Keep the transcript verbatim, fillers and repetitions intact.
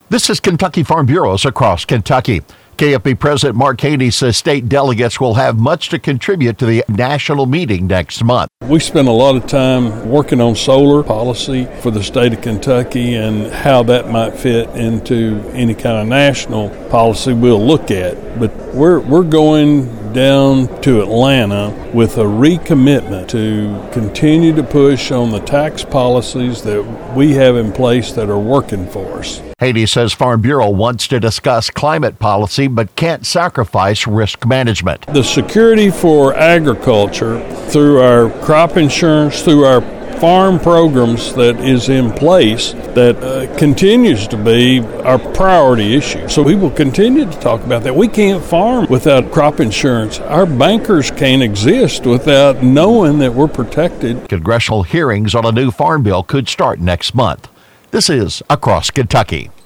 This is Kentucky Farm Bureaus across Kentucky. K F B President Mark Haney says state delegates will have much to contribute to the national meeting next month. We spent a lot of time working on solar policy for the state of Kentucky and how that might fit into any kind of national policy we'll look at. But we're we're going down to Atlanta with a recommitment to continue to push on the tax policies that we have in place that are working for us. Haney says Farm Bureau wants to discuss climate policy but can't sacrifice risk management. The security for agriculture through our crop insurance, through our farm programs that is in place that uh, continues to be our priority issue. So we will continue to talk about that. We can't farm without crop insurance. Our bankers can't exist without knowing that we're protected. Congressional hearings on a new farm bill could start next month. This is Across Kentucky.